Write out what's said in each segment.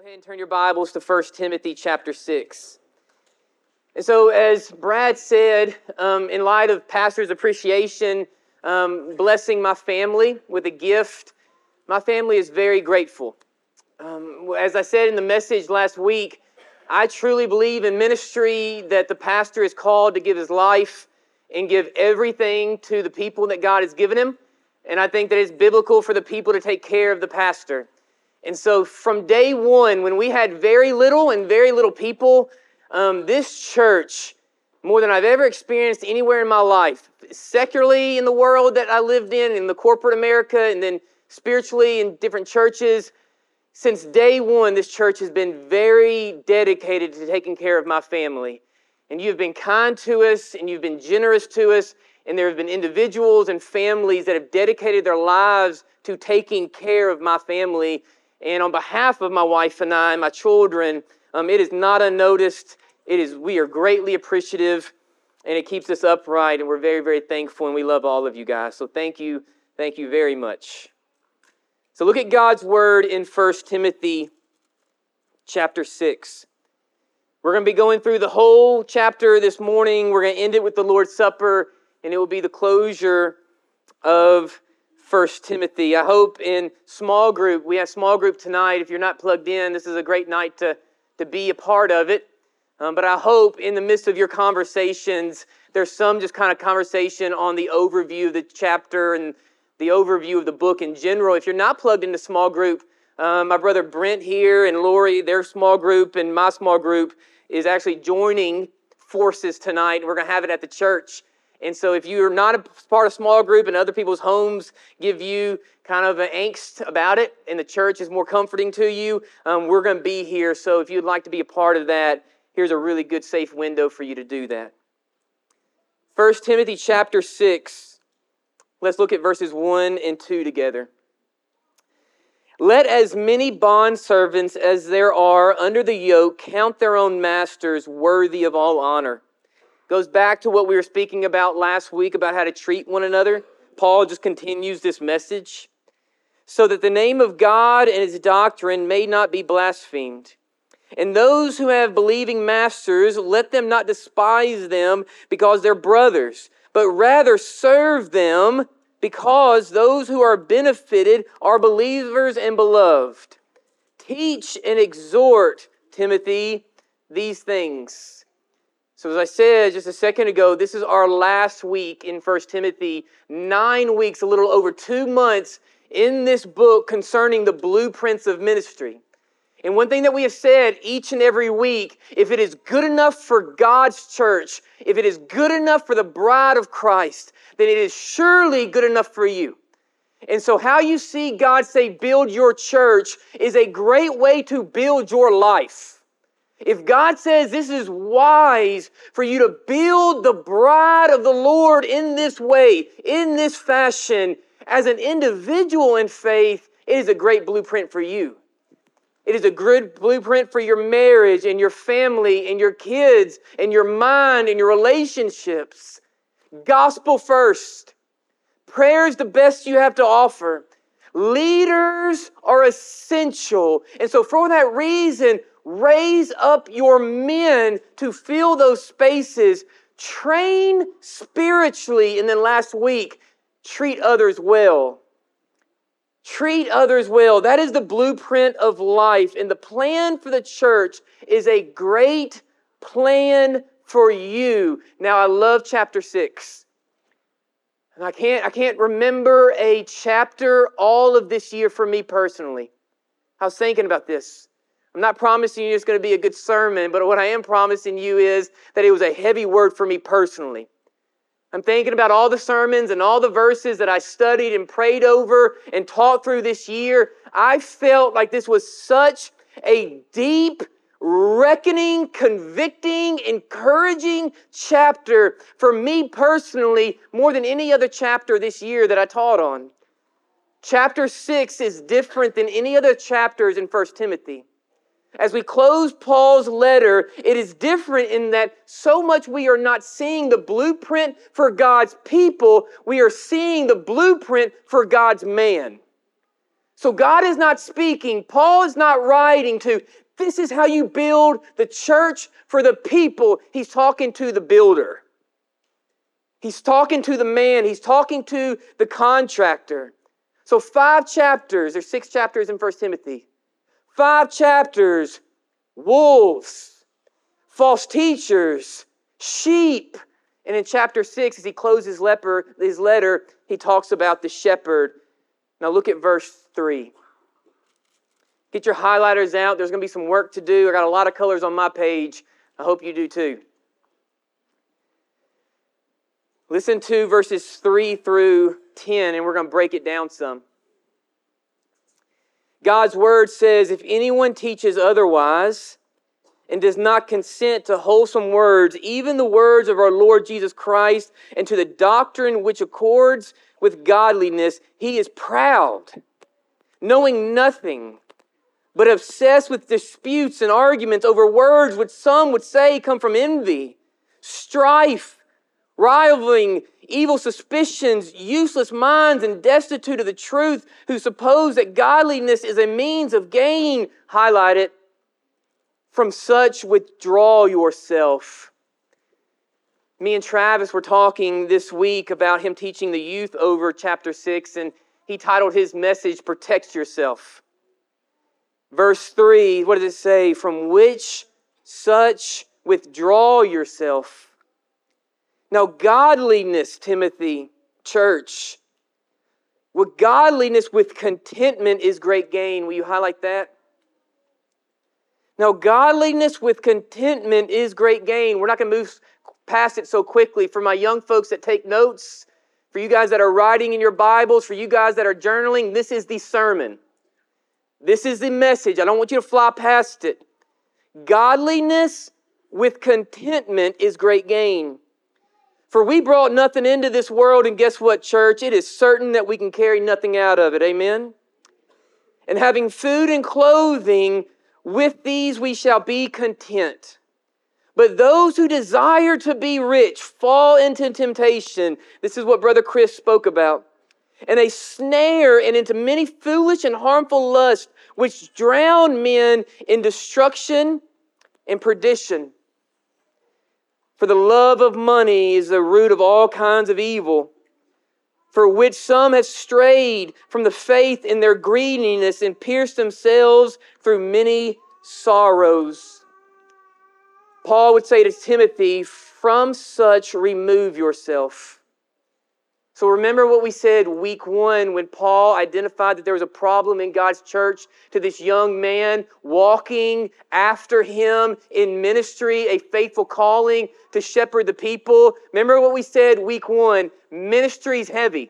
ahead and turn your Bibles to 1 Timothy chapter 6. And so, as Brad said, in light of Pastor's appreciation, blessing my family with a gift, my family is very grateful. As I said in the message last week, I truly believe in ministry that the pastor is called to give his life and give everything to the people that God has given him. And I think that it's biblical for the people to take care of the pastor. And so from day one, when we had very little people, this church, more than I've ever experienced anywhere in my life, secularly in the world that I lived in the corporate America, and then spiritually in different churches, since day one, this church has been very dedicated to taking care of my family. And you've been kind to us, and you've been generous to us, and there have been individuals and families that have dedicated their lives to taking care of my family. And on behalf of my wife and I, my children, it is not unnoticed. We are greatly appreciative, and it keeps us upright, and we're very, very thankful, and we love all of you guys. So thank you very much. So look at God's word in 1 Timothy chapter 6. We're going to be going through the whole chapter this morning. We're going to end it with the Lord's Supper, and it will be the closure of 1 Timothy. I hope in small group, we have small group tonight. If you're not plugged in, this is a great night to be a part of it. But I hope in the midst of your conversations, there's some just kind of conversation on the overview of the chapter and the overview of the book in general. If you're not plugged into small group, my brother Brent here and Lori, their small group and my small group is actually joining forces tonight. We're going to have it at the church. And so if you're not a part of small group and other people's homes give you kind of an angst about it and the church is more comforting to you, we're going to be here. So if you'd like to be a part of that, here's a really good, safe window for you to do that. 1 Timothy chapter 6. Let's look at verses 1 and 2 together. Let as many bondservants as there are under the yoke count their own masters worthy of all honor. Goes back to what we were speaking about last week about how to treat one another. Paul just continues this message. So that the name of God and His doctrine may not be blasphemed. And those who have believing masters, let them not despise them because they're brothers, but rather serve them because those who are benefited are believers and beloved. Teach and exhort, Timothy, these things. So as I said just a second ago, this is our last week in 1 Timothy, 9 weeks, a little over 2 months in this book concerning the blueprints of ministry. And one thing that we have said each and every week, if it is good enough for God's church, if it is good enough for the bride of Christ, then it is surely good enough for you. And so how you see God say build your church is a great way to build your life. If God says this is wise for you to build the bride of the Lord in this way, in this fashion, as an individual in faith, it is a great blueprint for you. It is a good blueprint for your marriage and your family and your kids and your mind and your relationships. Gospel first. Prayer is the best you have to offer. Leaders are essential. And so for that reason, raise up your men to fill those spaces. Train spiritually. And then last week, treat others well. Treat others well. That is the blueprint of life. And the plan for the church is a great plan for you. Now, I love chapter 6. And I can't remember a chapter all of this year for me personally. I was thinking about this. I'm not promising you it's going to be a good sermon, but what I am promising you is that it was a heavy word for me personally. I'm thinking about all the sermons and all the verses that I studied and prayed over and taught through this year. I felt like this was such a deep, reckoning, convicting, encouraging chapter for me personally, more than any other chapter this year that I taught on. Chapter 6 is different than any other chapters in 1 Timothy. As we close Paul's letter, it is different in that so much we are not seeing the blueprint for God's people, we are seeing the blueprint for God's man. So God is not speaking. Paul is not writing to, this is how you build the church for the people. He's talking to the builder. He's talking to the man. He's talking to the contractor. So 5 chapters, there's 6 chapters in 1 Timothy. 5 chapters, wolves, false teachers, sheep. And in chapter 6, as he closes his letter, he talks about the shepherd. Now look at verse 3. Get your highlighters out. There's going to be some work to do. I got a lot of colors on my page. I hope you do too. Listen to verses 3 through 10, and we're going to break it down some. God's word says, if anyone teaches otherwise and does not consent to wholesome words, even the words of our Lord Jesus Christ, and to the doctrine which accords with godliness, he is proud, knowing nothing, but obsessed with disputes and arguments over words which some would say come from envy, strife, rivaling, evil suspicions, useless minds, and destitute of the truth, who suppose that godliness is a means of gain. Highlight it. From such withdraw yourself. Me and Travis were talking this week about him teaching the youth over chapter 6, and he titled his message, Protect Yourself. Verse 3, what does it say? From which such withdraw yourself. Now, godliness, Timothy, church, with godliness with contentment is great gain. Will you highlight that? Now, godliness with contentment is great gain. We're not going to move past it so quickly. For my young folks that take notes, for you guys that are writing in your Bibles, for you guys that are journaling, this is the sermon. This is the message. I don't want you to fly past it. Godliness with contentment is great gain. For we brought nothing into this world, and guess what, church? It is certain that we can carry nothing out of it. Amen? And having food and clothing, with these we shall be content. But those who desire to be rich fall into temptation. This is what Brother Chris spoke about. And a snare, and into many foolish and harmful lusts, which drown men in destruction and perdition. For the love of money is the root of all kinds of evil, for which some have strayed from the faith in their greediness and pierced themselves through many sorrows. Paul would say to Timothy, from such remove yourself. So remember what we said week 1 when Paul identified that there was a problem in God's church to this young man walking after him in ministry, a faithful calling to shepherd the people. Remember what we said week 1, ministry is heavy.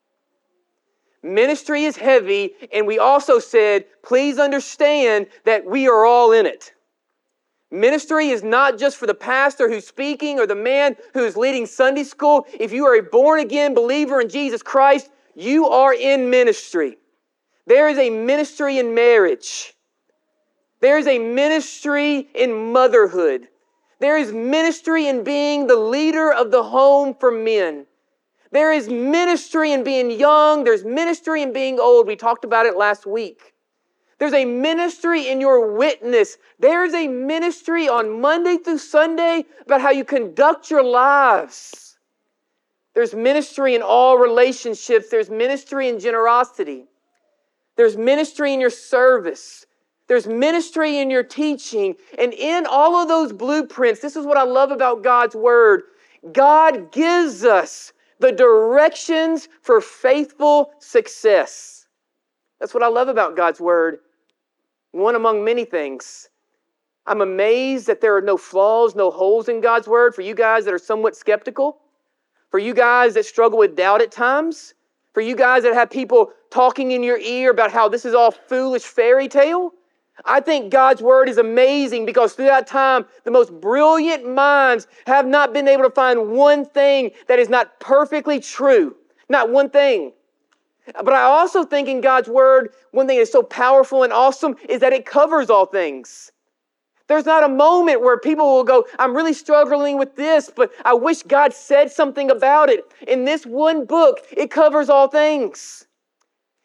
Ministry is heavy, and we also said, please understand that we are all in it. Ministry is not just for the pastor who's speaking or the man who's leading Sunday school. If you are a born-again believer in Jesus Christ, you are in ministry. There is a ministry in marriage. There is a ministry in motherhood. There is ministry in being the leader of the home for men. There is ministry in being young. There's ministry in being old. We talked about it last week. There's a ministry in your witness. There's a ministry on Monday through Sunday about how you conduct your lives. There's ministry in all relationships. There's ministry in generosity. There's ministry in your service. There's ministry in your teaching. And in all of those blueprints, this is what I love about God's Word. God gives us the directions for faithful success. That's what I love about God's Word. One among many things. I'm amazed that there are no flaws, no holes in God's Word. For you guys that are somewhat skeptical, for you guys that struggle with doubt at times, for you guys that have people talking in your ear about how this is all foolish fairy tale, I think God's Word is amazing because through that time, the most brilliant minds have not been able to find one thing that is not perfectly true. Not one thing. But I also think in God's Word, one thing that's so powerful and awesome is that it covers all things. There's not a moment where people will go, I'm really struggling with this, but I wish God said something about it. In this one book, it covers all things.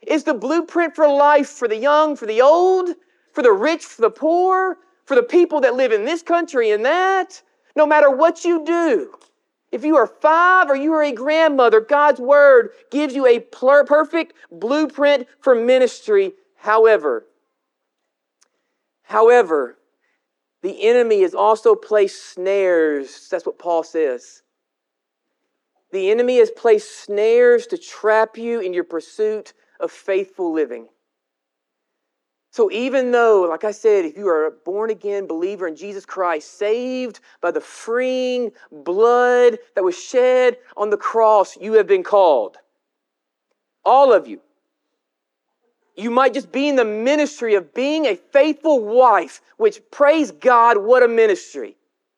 It's the blueprint for life for the young, for the old, for the rich, for the poor, for the people that live in this country and that. No matter what you do, if you are 5 or you are a grandmother, God's Word gives you a perfect blueprint for ministry. However, the enemy has also placed snares. That's what Paul says. The enemy has placed snares to trap you in your pursuit of faithful living. So even though, like I said, if you are a born-again believer in Jesus Christ, saved by the freeing blood that was shed on the cross, you have been called. All of you. You might just be in the ministry of being a faithful wife, which, praise God, what a ministry.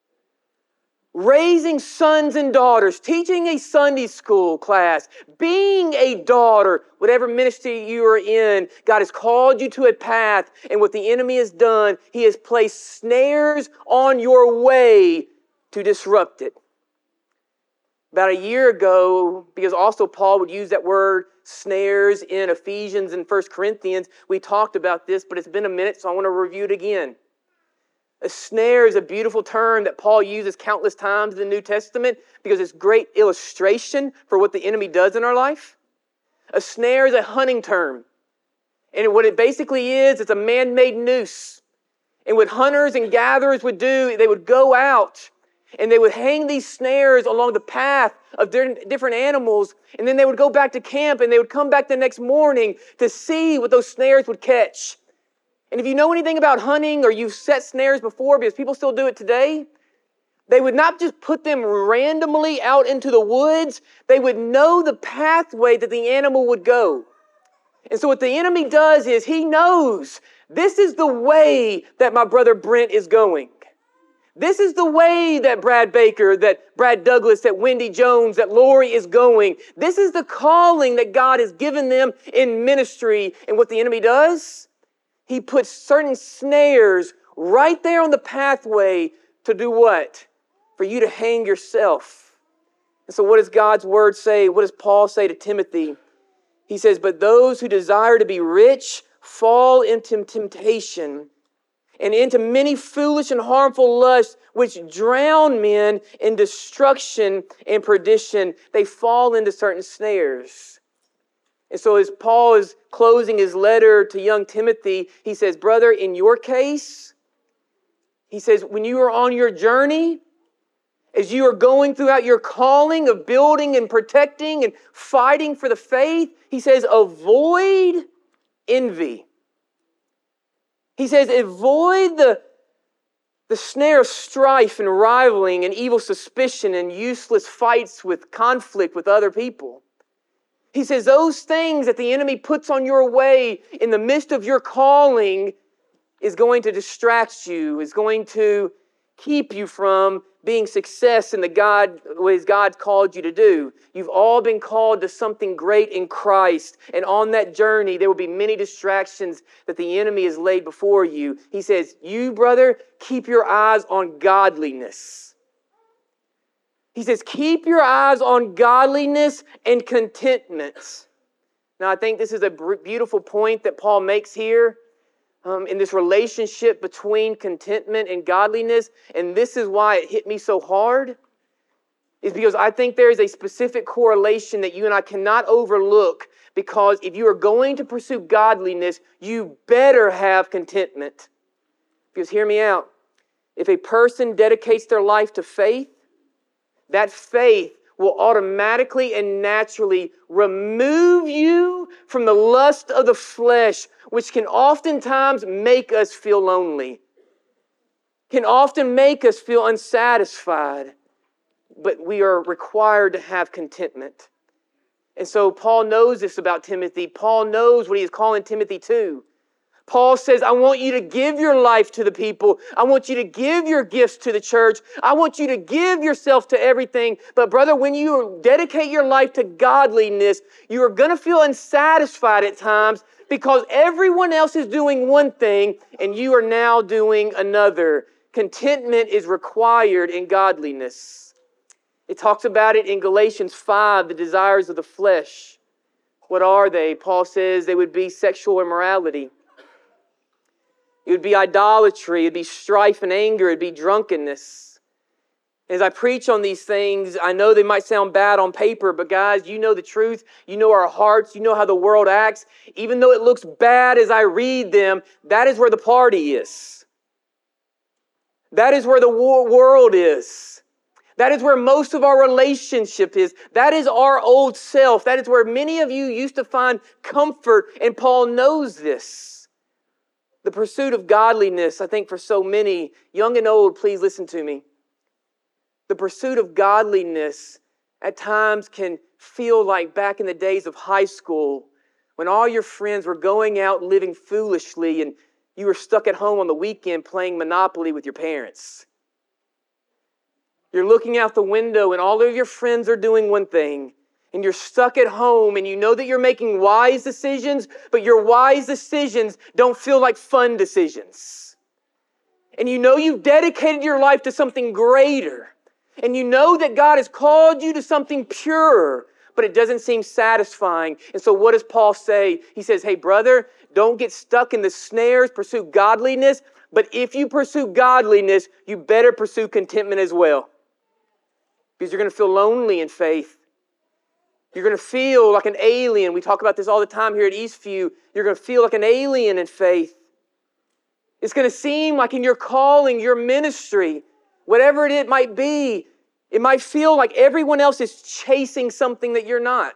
Raising sons and daughters, teaching a Sunday school class, being a daughter, whatever ministry you are in, God has called you to a path, and what the enemy has done, he has placed snares on your way to disrupt it. About a year ago, because also Paul would use that word snares in Ephesians and 1 Corinthians, we talked about this, but it's been a minute, so I want to review it again. A snare is a beautiful term that Paul uses countless times in the New Testament because it's great illustration for what the enemy does in our life. A snare is a hunting term. And what it basically is, it's a man-made noose. And what hunters and gatherers would do, they would go out and they would hang these snares along the path of different animals, and then they would go back to camp and they would come back the next morning to see what those snares would catch. And if you know anything about hunting or you've set snares before, because people still do it today, they would not just put them randomly out into the woods. They would know the pathway that the animal would go. And so what the enemy does is he knows this is the way that my brother Brent is going. This is the way that Brad Baker, that Brad Douglas, that Wendy Jones, that Lori is going. This is the calling that God has given them in ministry. And what the enemy does, he puts certain snares right there on the pathway to do what? For you to hang yourself. And so what does God's Word say? What does Paul say to Timothy? He says, but those who desire to be rich fall into temptation and into many foolish and harmful lusts which drown men in destruction and perdition. They fall into certain snares. And so as Paul is closing his letter to young Timothy, he says, brother, in your case, he says, when you are on your journey, as you are going throughout your calling of building and protecting and fighting for the faith, he says, avoid envy. He says, avoid the snare of strife and rivaling and evil suspicion and useless fights with conflict with other people. He says, those things that the enemy puts on your way in the midst of your calling is going to distract you, is going to keep you from being success in what God's called you to do. You've all been called to something great in Christ. And on that journey, there will be many distractions that the enemy has laid before you. He says, you, brother, keep your eyes on godliness. He says, keep your eyes on godliness and contentment. Now, I think this is a beautiful point that Paul makes here. In this relationship between contentment and godliness, and this is why it hit me so hard, is because I think there is a specific correlation that you and I cannot overlook, because if you are going to pursue godliness, you better have contentment. Because hear me out, if a person dedicates their life to faith, that faith will automatically and naturally remove you from the lust of the flesh, which can oftentimes make us feel lonely, can often make us feel unsatisfied, but we are required to have contentment. And so Paul knows this about Timothy. Paul knows what he is calling Timothy to. Paul says, I want you to give your life to the people. I want you to give your gifts to the church. I want you to give yourself to everything. But brother, when you dedicate your life to godliness, you are going to feel unsatisfied at times because everyone else is doing one thing and you are now doing another. Contentment is required in godliness. It talks about it in Galatians 5, the desires of the flesh. What are they? Paul says they would be sexual immorality. It would be idolatry. It would be strife and anger. It would be drunkenness. As I preach on these things, I know they might sound bad on paper, but guys, you know the truth. You know our hearts. You know how the world acts. Even though it looks bad as I read them, that is where the party is. That is where the world is. That is where most of our relationship is. That is our old self. That is where many of you used to find comfort, and Paul knows this. The pursuit of godliness, I think for so many, young and old, please listen to me. The pursuit of godliness at times can feel like back in the days of high school when all your friends were going out living foolishly and you were stuck at home on the weekend playing Monopoly with your parents. You're looking out the window and all of your friends are doing one thing, and you're stuck at home and you know that you're making wise decisions, but your wise decisions don't feel like fun decisions. And you know you've dedicated your life to something greater. And you know that God has called you to something pure, but it doesn't seem satisfying. And so what does Paul say? He says, hey brother, don't get stuck in the snares, pursue godliness. But if you pursue godliness, you better pursue contentment as well. Because you're going to feel lonely in faith. You're going to feel like an alien. We talk about this all the time here at Eastview. You're going to feel like an alien in faith. It's going to seem like in your calling, your ministry, whatever it might be, it might feel like everyone else is chasing something that you're not.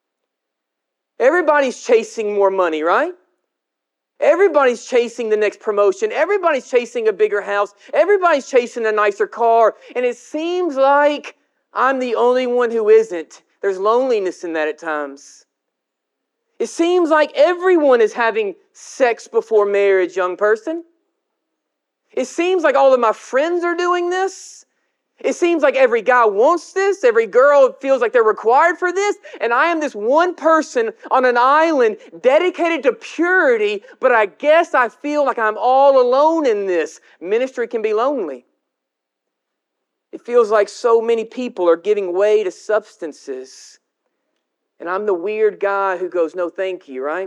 Everybody's chasing more money, right? Everybody's chasing the next promotion. Everybody's chasing a bigger house. Everybody's chasing a nicer car. And it seems like I'm the only one who isn't. There's loneliness in that at times. It seems like everyone is having sex before marriage, young person. It seems like all of my friends are doing this. It seems like every guy wants this. Every girl feels like they're required for this. And I am this one person on an island dedicated to purity, but I guess I feel like I'm all alone in this. Ministry can be lonely. It feels like so many people are giving way to substances. And I'm the weird guy who goes, no thank you, right?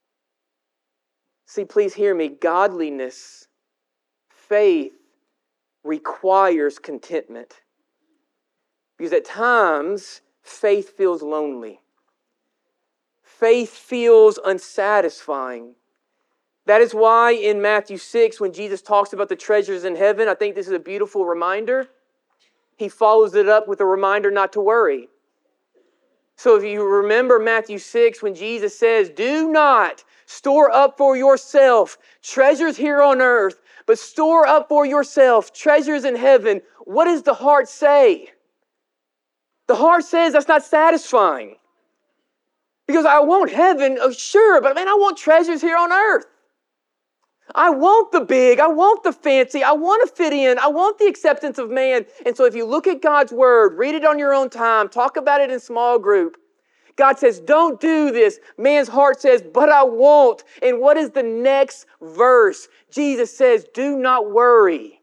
See, please hear me. Godliness, faith, requires contentment. Because at times, faith feels lonely. Faith feels unsatisfying. That is why in Matthew 6, when Jesus talks about the treasures in heaven, I think this is a beautiful reminder. He follows it up with a reminder not to worry. So if you remember Matthew 6, when Jesus says, do not store up for yourself treasures here on earth, but store up for yourself treasures in heaven. What does the heart say? The heart says that's not satisfying. Because I want heaven, oh, sure, but man, I want treasures here on earth. I want the big, I want the fancy, I want to fit in, I want the acceptance of man. And so if you look at God's word, read it on your own time, talk about it in small group. God says, don't do this. Man's heart says, but I won't. And what is the next verse? Jesus says, do not worry.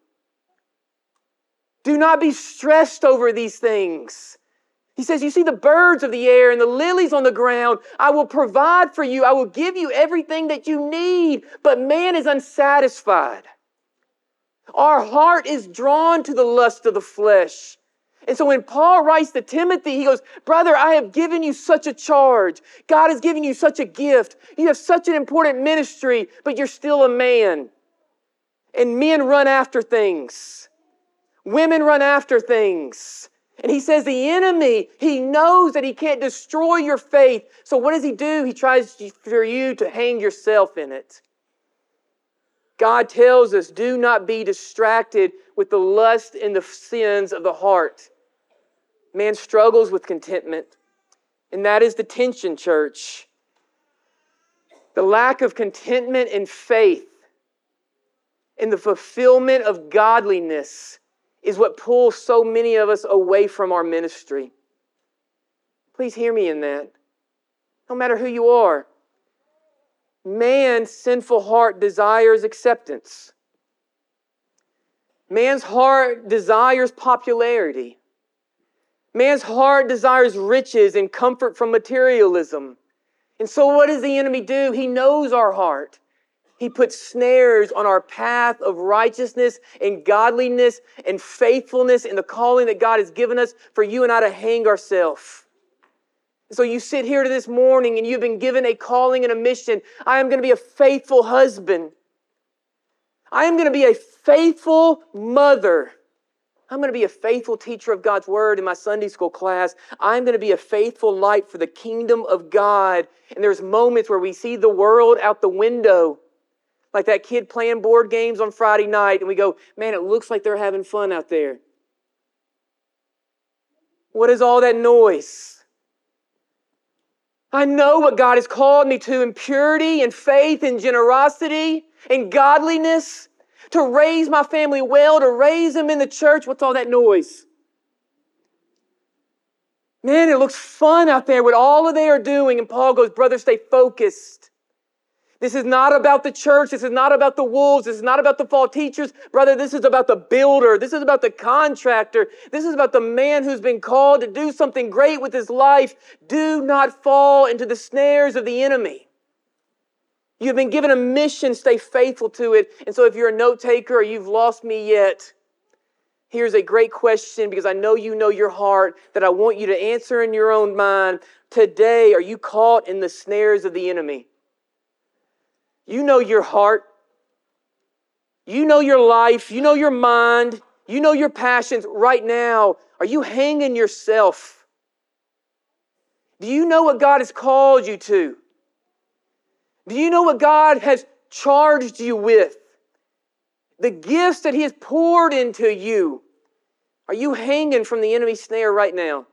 Do not be stressed over these things. He says, you see the birds of the air and the lilies on the ground. I will provide for you. I will give you everything that you need. But man is unsatisfied. Our heart is drawn to the lust of the flesh. And so when Paul writes to Timothy, he goes, brother, I have given you such a charge. God has given you such a gift. You have such an important ministry, but you're still a man. And men run after things. Women run after things. And he says the enemy, he knows that he can't destroy your faith. So what does he do? He tries for you to hang yourself in it. God tells us, do not be distracted with the lust and the sins of the heart. Man struggles with contentment. And that is the tension, church. The lack of contentment and faith and the fulfillment of godliness is what pulls so many of us away from our ministry. Please hear me in that. No matter who you are. Man's sinful heart desires acceptance. Man's heart desires popularity. Man's heart desires riches and comfort from materialism. And so what does the enemy do? He knows our heart. He puts snares on our path of righteousness and godliness and faithfulness in the calling that God has given us for you and I to hang ourselves. So you sit here this morning and you've been given a calling and a mission. I am going to be a faithful husband. I am going to be a faithful mother. I'm going to be a faithful teacher of God's Word in my Sunday school class. I'm going to be a faithful light for the kingdom of God. And there's moments where we see the world out the window, like that kid playing board games on Friday night, and we go, man, it looks like they're having fun out there. What is all that noise? I know what God has called me to in purity and faith and generosity and godliness, to raise my family well, to raise them in the church. What's all that noise? Man, it looks fun out there, what all of they are doing. And Paul goes, brother, stay focused. This is not about the church. This is not about the wolves. This is not about the false teachers. Brother, this is about the builder. This is about the contractor. This is about the man who's been called to do something great with his life. Do not fall into the snares of the enemy. You've been given a mission. Stay faithful to it. And so if you're a note taker or you've lost me yet, here's a great question, because I know you know your heart, that I want you to answer in your own mind. Today, are you caught in the snares of the enemy? You know your heart. You know your life. You know your mind. You know your passions. Right now, are you hanging yourself? Do you know what God has called you to? Do you know what God has charged you with? The gifts that He has poured into you. Are you hanging from the enemy's snare right now?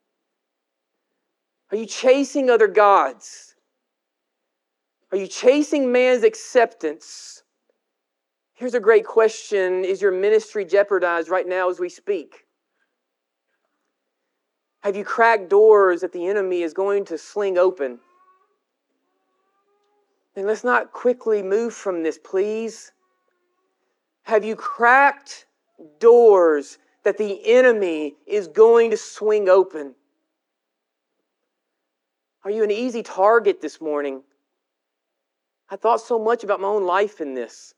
Are you chasing other gods? Are you chasing man's acceptance? Here's a great question. Is your ministry jeopardized right now as we speak? Have you cracked doors that the enemy is going to sling open? And let's not quickly move from this, please. Have you cracked doors that the enemy is going to swing open? Are you an easy target this morning? I thought so much about my own life in this.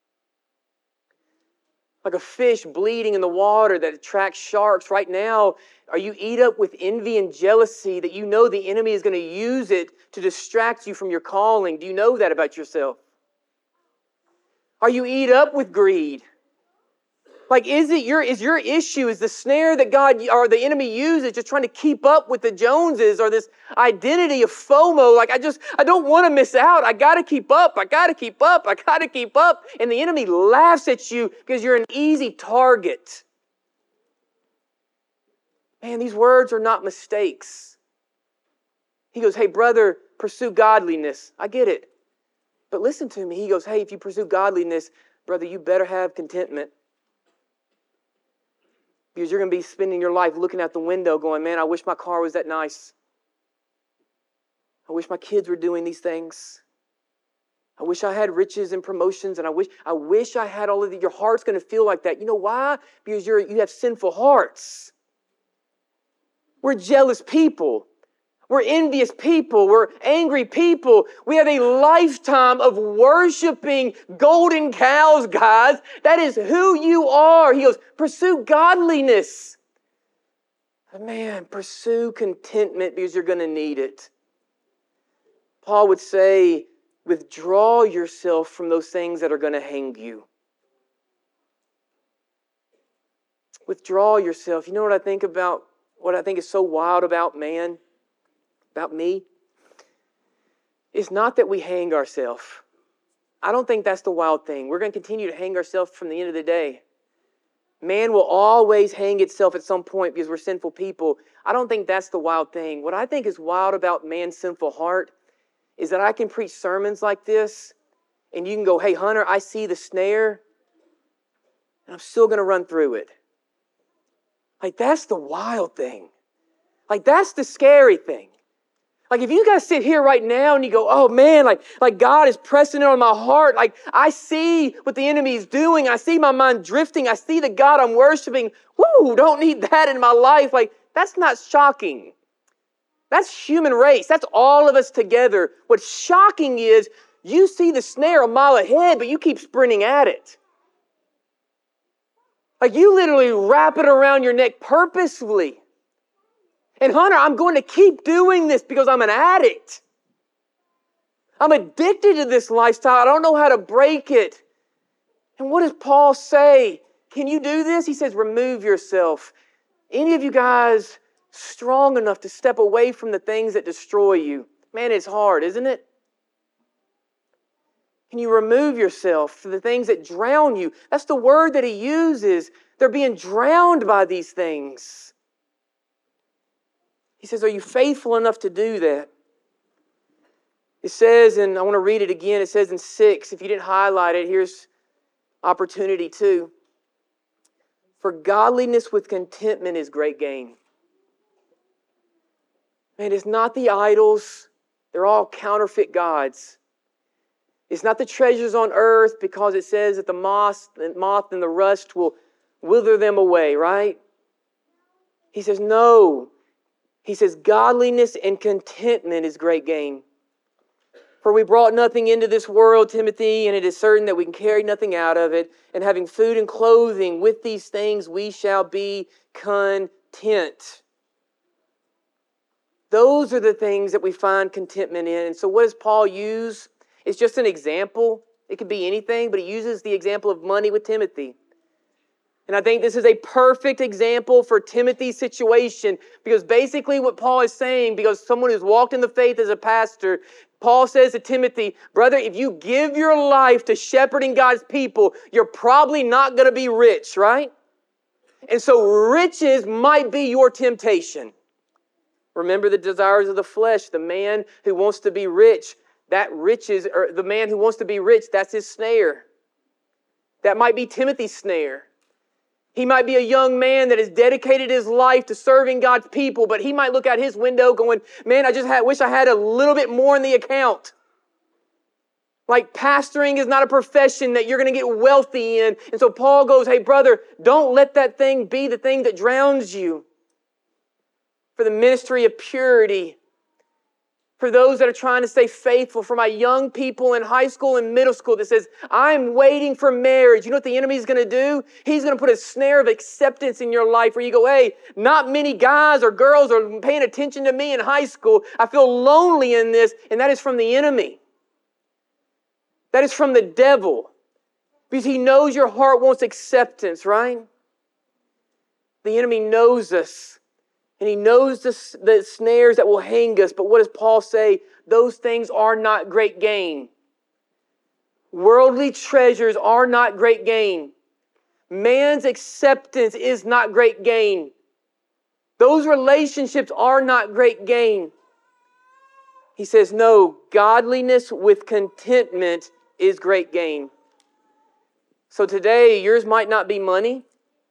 Like a fish bleeding in the water that attracts sharks. Right now, are you eat up with envy and jealousy that you know the enemy is going to use it to distract you from your calling? Do you know that about yourself? Are you eat up with greed? Like, is your issue, is the snare that God or the enemy uses just trying to keep up with the Joneses, or this identity of FOMO? Like, I don't want to miss out. I got to keep up. I got to keep up. I got to keep up. And the enemy laughs at you because you're an easy target. Man, these words are not mistakes. He goes, hey, brother, pursue godliness. I get it. But listen to me. He goes, hey, if you pursue godliness, brother, you better have contentment. Because you're going to be spending your life looking out the window going, man, I wish my car was that nice. I wish my kids were doing these things. I wish I had riches and promotions, and I wish I had all of these. Your heart's going to feel like that. You know why? Because you have sinful hearts. We're jealous people. We're envious people. We're angry people. We have a lifetime of worshiping golden cows, guys. That is who you are. He goes, pursue godliness. Man, pursue contentment because you're going to need it. Paul would say, withdraw yourself from those things that are going to hang you. Withdraw yourself. You know what I think about? What I think is so wild about man? About me? It's not that we hang ourselves. I don't think that's the wild thing. We're going to continue to hang ourselves from the end of the day. Man will always hang itself at some point because we're sinful people. I don't think that's the wild thing. What I think is wild about man's sinful heart is that I can preach sermons like this, and you can go, hey, Hunter, I see the snare, and I'm still going to run through it. Like, that's the wild thing. Like, that's the scary thing. Like, if you guys sit here right now and you go, oh man, like God is pressing it on my heart. Like, I see what the enemy is doing. I see my mind drifting. I see the God I'm worshiping. Woo, don't need that in my life. Like, that's not shocking. That's human race. That's all of us together. What's shocking is you see the snare a mile ahead, but you keep sprinting at it. Like you literally wrap it around your neck purposefully. And Hunter, I'm going to keep doing this because I'm an addict. I'm addicted to this lifestyle. I don't know how to break it. And what does Paul say? Can you do this? He says, remove yourself. Any of you guys strong enough to step away from the things that destroy you? Man, it's hard, isn't it? Can you remove yourself from the things that drown you? That's the word that he uses. They're being drowned by these things. He says, are you faithful enough to do that? It says, and I want to read it again, it says in 6, if you didn't highlight it, here's opportunity 2. For godliness with contentment is great gain. Man, it's not the idols. They're all counterfeit gods. It's not the treasures on earth because it says that the moth and the rust will wither them away, right? He says, no. He says, godliness and contentment is great gain. For we brought nothing into this world, Timothy, and it is certain that we can carry nothing out of it. And having food and clothing, with these things we shall be content. Those are the things that we find contentment in. And so what does Paul use? It's just an example. It could be anything, but he uses the example of money with Timothy. And I think this is a perfect example for Timothy's situation, because basically what Paul is saying, because someone who's walked in the faith as a pastor, Paul says to Timothy, brother, if you give your life to shepherding God's people, you're probably not going to be rich, right? And so riches might be your temptation. Remember the desires of the flesh, the man who wants to be rich, the man who wants to be rich, that's his snare. That might be Timothy's snare. He might be a young man that has dedicated his life to serving God's people, but he might look out his window going, man, wish I had a little bit more in the account. Like pastoring is not a profession that you're going to get wealthy in. And so Paul goes, hey brother, don't let that thing be the thing that drowns you. For the ministry of purity, for those that are trying to stay faithful, for my young people in high school and middle school that says, I'm waiting for marriage. You know what the enemy is going to do? He's going to put a snare of acceptance in your life where you go, hey, not many guys or girls are paying attention to me in high school. I feel lonely in this, and that is from the enemy. That is from the devil. Because he knows your heart wants acceptance, right? The enemy knows us. And he knows the snares that will hang us. But what does Paul say? Those things are not great gain. Worldly treasures are not great gain. Man's acceptance is not great gain. Those relationships are not great gain. He says, no, godliness with contentment is great gain. So today, yours might not be money.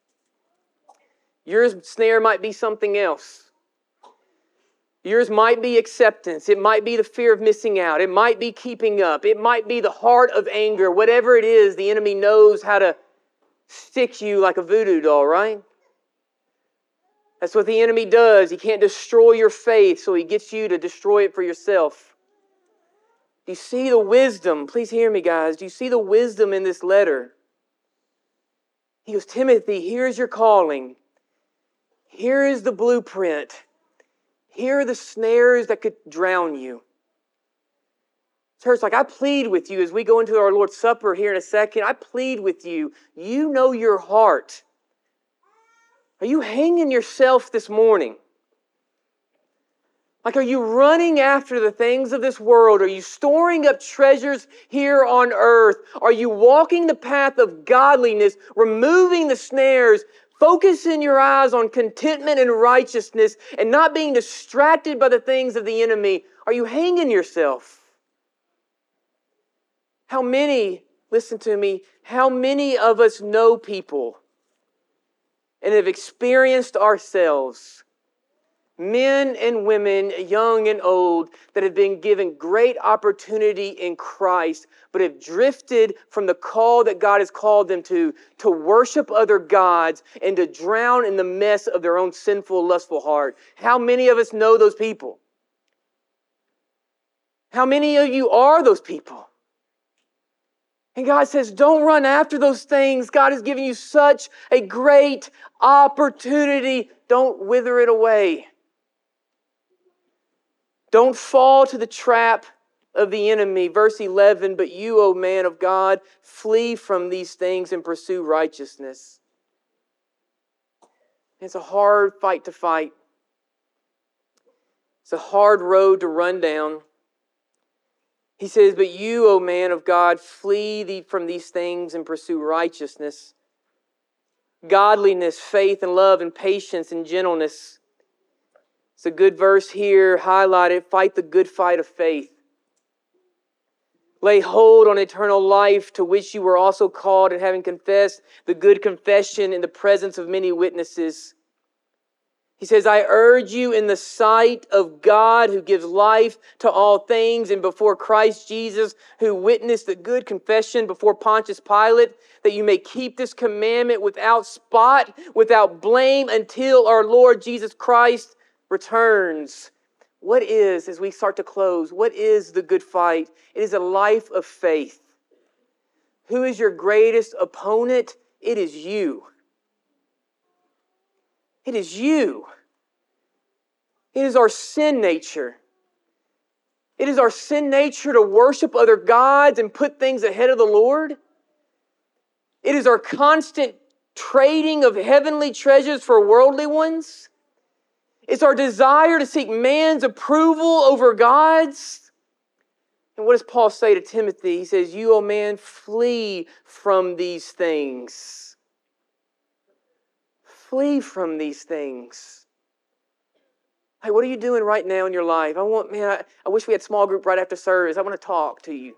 Your snare might be something else. Yours might be acceptance. It might be the fear of missing out. It might be keeping up. It might be the heart of anger. Whatever it is, the enemy knows how to stick you like a voodoo doll, right? That's what the enemy does. He can't destroy your faith, so he gets you to destroy it for yourself. Do you see the wisdom? Please hear me, guys. Do you see the wisdom in this letter? He goes, Timothy, here's your calling. Here is the blueprint. Here are the snares that could drown you. Church, like I plead with you as we go into our Lord's Supper here in a second, I plead with you. You know your heart. Are you hanging yourself this morning? Like, are you running after the things of this world? Are you storing up treasures here on earth? Are you walking the path of godliness, removing the snares, focusing your eyes on contentment and righteousness and not being distracted by the things of the enemy? Are you hanging yourself? How many, listen to me, how many of us know people and have experienced ourselves, men and women, young and old, that have been given great opportunity in Christ, but have drifted from the call that God has called them to worship other gods and to drown in the mess of their own sinful, lustful heart? How many of us know those people? How many of you are those people? And God says, don't run after those things. God has given you such a great opportunity. Don't wither it away. Don't fall to the trap of the enemy. Verse 11, but you, O man of God, flee from these things and pursue righteousness. It's a hard fight to fight. It's a hard road to run down. He says, but you, O man of God, flee from these things and pursue righteousness, godliness, faith, and love, and patience, and gentleness. It's a good verse here, highlighted, fight the good fight of faith. Lay hold on eternal life, to which you were also called, and having confessed the good confession in the presence of many witnesses. He says, I urge you in the sight of God, who gives life to all things, and before Christ Jesus, who witnessed the good confession before Pontius Pilate, that you may keep this commandment without spot, without blame, until our Lord Jesus Christ returns. What is, as we start to close, what is the good fight? It is a life of faith. Who is your greatest opponent? It is you. It is you. It is our sin nature. It is our sin nature to worship other gods and put things ahead of the Lord. It is our constant trading of heavenly treasures for worldly ones. It's our desire to seek man's approval over God's. And what does Paul say to Timothy? He says, you, O man, flee from these things. Flee from these things. Hey, what are you doing right now in your life? I wish we had small group right after service. I want to talk to you.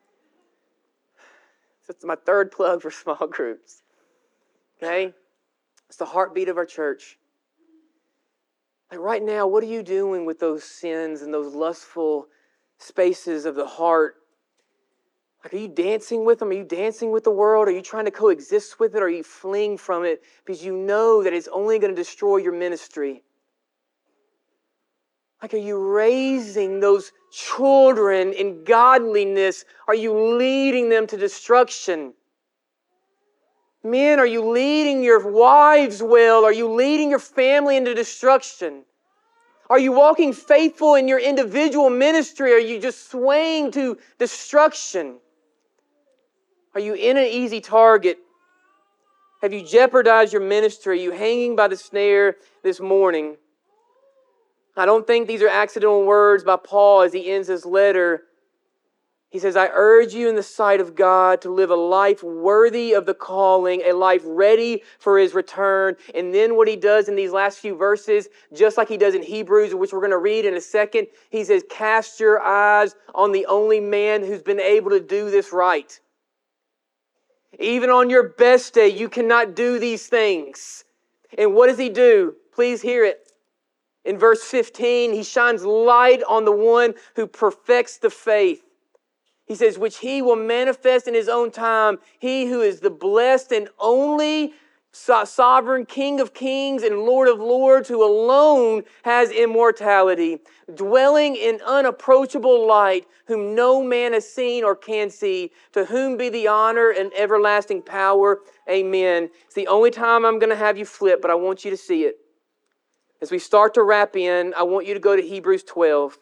That's my third plug for small groups. Okay? It's the heartbeat of our church. Like right now, what are you doing with those sins and those lustful spaces of the heart? Like, are you dancing with them? Are you dancing with the world? Are you trying to coexist with it? Or are you fleeing from it because you know that it's only going to destroy your ministry? Like, are you raising those children in godliness? Are you leading them to destruction? Men, are you leading your wives well? Are you leading your family into destruction? Are you walking faithful in your individual ministry? Are you just swaying to destruction? Are you in an easy target? Have you jeopardized your ministry? Are you hanging by the snare this morning? I don't think these are accidental words by Paul as he ends his letter. He says, I urge you in the sight of God to live a life worthy of the calling, a life ready for His return. And then what he does in these last few verses, just like he does in Hebrews, which we're going to read in a second, he says, cast your eyes on the only man who's been able to do this right. Even on your best day, you cannot do these things. And what does he do? Please hear it. In verse 15, he shines light on the one who perfects the faith. He says, which He will manifest in His own time. He who is the blessed and only sovereign King of kings and Lord of lords, who alone has immortality, dwelling in unapproachable light, whom no man has seen or can see, to whom be the honor and everlasting power. Amen. It's the only time I'm going to have you flip, but I want you to see it. As we start to wrap in, I want you to go to Hebrews 12.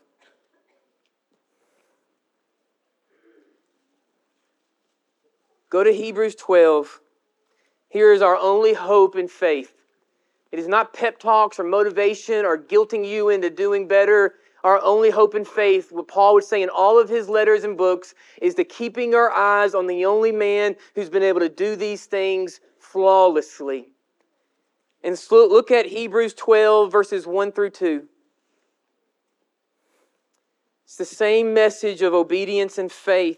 Go to Hebrews 12. Here is our only hope in faith. It is not pep talks or motivation or guilting you into doing better. Our only hope in faith, what Paul would say in all of his letters and books, is the keeping our eyes on the only man who's been able to do these things flawlessly. And so look at Hebrews 12, verses 1 through 2. It's the same message of obedience and faith.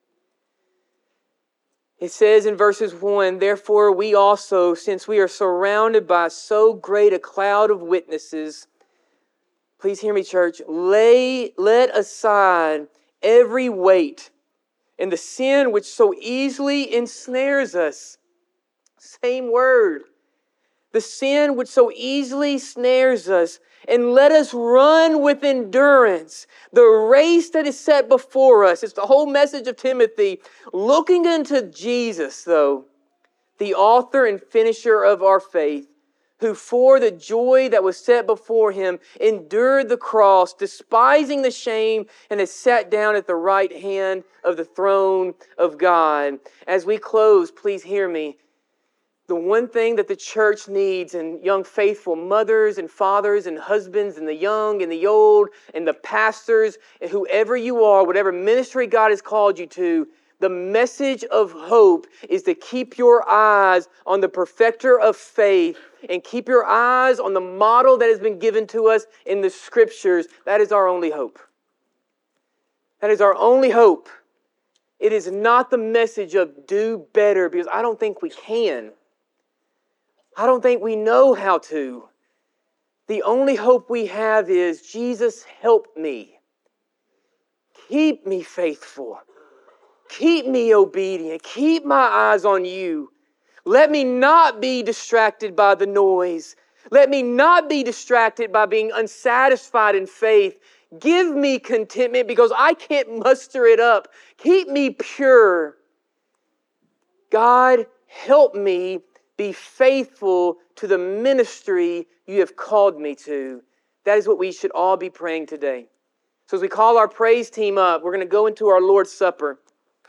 It says in verses 1, therefore we also, since we are surrounded by so great a cloud of witnesses, please hear me, church, let aside every weight and the sin which so easily ensnares us. Same word. the sin which so easily snares us, and let us run with endurance the race that is set before us. It's the whole message of Timothy. Looking unto Jesus, though, the author and finisher of our faith, who for the joy that was set before him endured the cross, despising the shame, and is sat down at the right hand of the throne of God. As we close, please hear me. The one thing that the church needs, and young faithful mothers and fathers and husbands and the young and the old and the pastors and whoever you are, whatever ministry God has called you to, the message of hope is to keep your eyes on the perfecter of faith and keep your eyes on the model that has been given to us in the Scriptures. That is our only hope. That is our only hope. It is not the message of do better, because I don't think we can. I don't think we know how to. The only hope we have is, Jesus, help me. Keep me faithful. Keep me obedient. Keep my eyes on you. Let me not be distracted by the noise. Let me not be distracted by being unsatisfied in faith. Give me contentment because I can't muster it up. Keep me pure. God, help me be faithful to the ministry you have called me to. That is what we should all be praying today. So as we call our praise team up, we're going to go into our Lord's Supper.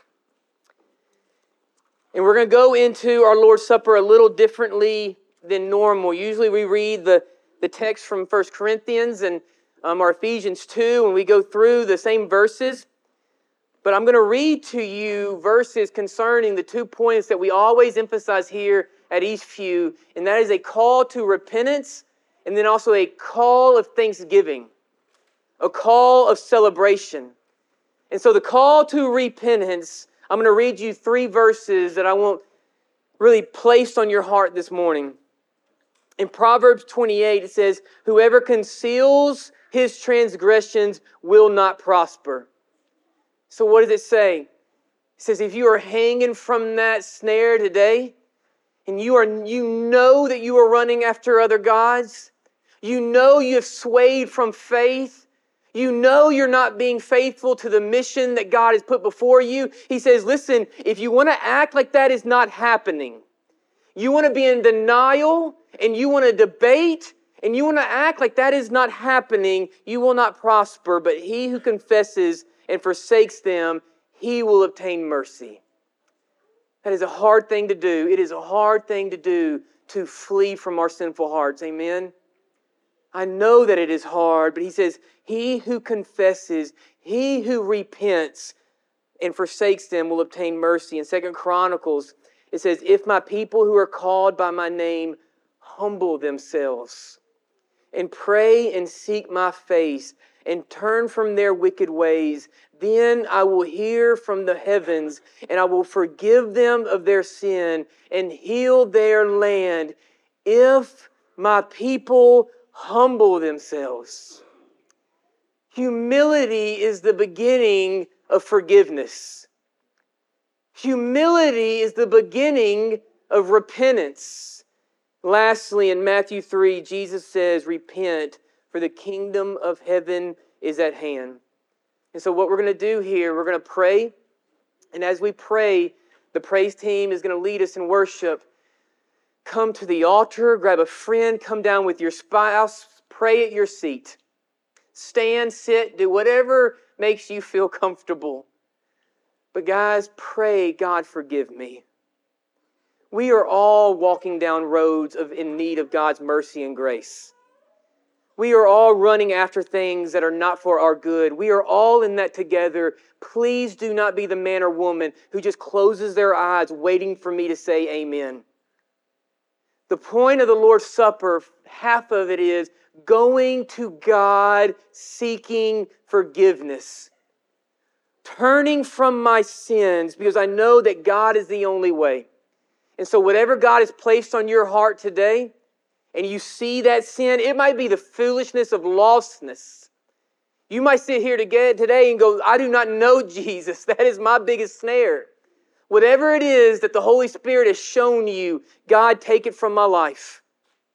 And we're going to go into our Lord's Supper a little differently than normal. Usually we read the text from 1 Corinthians and our Ephesians 2, and we go through the same verses. But I'm going to read to you verses concerning the 2 points that we always emphasize here at Eastview, and that is a call to repentance and then also a call of thanksgiving, a call of celebration. And so the call to repentance, I'm going to read you 3 verses that I want really placed on your heart this morning. In Proverbs 28, it says, whoever conceals his transgressions will not prosper. So what does it say? It says if you are hanging from that snare today, and you know that you are running after other gods, you know you have swayed from faith, you know you're not being faithful to the mission that God has put before you. He says, listen, if you want to act like that is not happening, you want to be in denial, and you want to debate, and you want to act like that is not happening, you will not prosper. But he who confesses and forsakes them, he will obtain mercy. That is a hard thing to do. It is a hard thing to do to flee from our sinful hearts. Amen? I know that it is hard, but he says, he who confesses, he who repents and forsakes them will obtain mercy. In 2 Chronicles, it says, if my people who are called by my name humble themselves and pray and seek my face and turn from their wicked ways, then I will hear from the heavens and I will forgive them of their sin and heal their land. If my people humble themselves. Humility is the beginning of forgiveness. Humility is the beginning of repentance. Lastly, in Matthew 3, Jesus says, repent, for the kingdom of heaven is at hand. And so what we're going to do here, we're going to pray. And as we pray, the praise team is going to lead us in worship. Come to the altar, grab a friend, come down with your spouse, pray at your seat. Stand, sit, do whatever makes you feel comfortable. But guys, pray, God, forgive me. We are all walking down roads in need of God's mercy and grace. We are all running after things that are not for our good. We are all in that together. Please do not be the man or woman who just closes their eyes waiting for me to say amen. The point of the Lord's Supper, half of it is going to God seeking forgiveness. Turning from my sins because I know that God is the only way. And so whatever God has placed on your heart today, and you see that sin, it might be the foolishness of lostness. You might sit here today and go, I do not know Jesus. That is my biggest snare. Whatever it is that the Holy Spirit has shown you, God, take it from my life.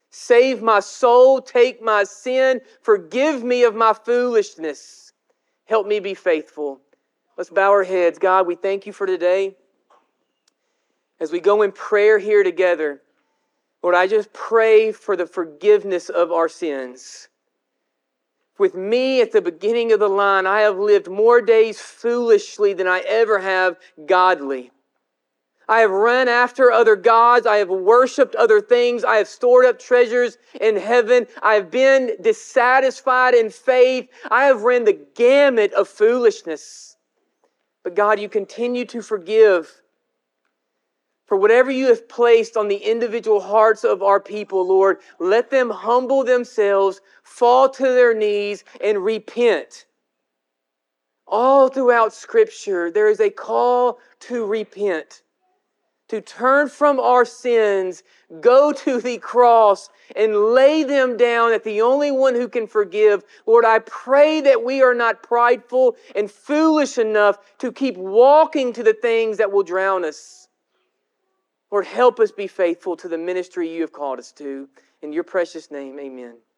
Save my soul, take my sin, forgive me of my foolishness. Help me be faithful. Let's bow our heads. God, we thank you for today. As we go in prayer here together, Lord, I just pray for the forgiveness of our sins. With me at the beginning of the line, I have lived more days foolishly than I ever have godly. I have run after other gods. I have worshipped other things. I have stored up treasures in heaven. I have been dissatisfied in faith. I have run the gamut of foolishness. But God, you continue to forgive. For whatever you have placed on the individual hearts of our people, Lord, let them humble themselves, fall to their knees, and repent. All throughout Scripture, there is a call to repent, to turn from our sins, go to the cross, and lay them down at the only one who can forgive. Lord, I pray that we are not prideful and foolish enough to keep walking to the things that will drown us. Lord, help us be faithful to the ministry you have called us to. In your precious name, amen.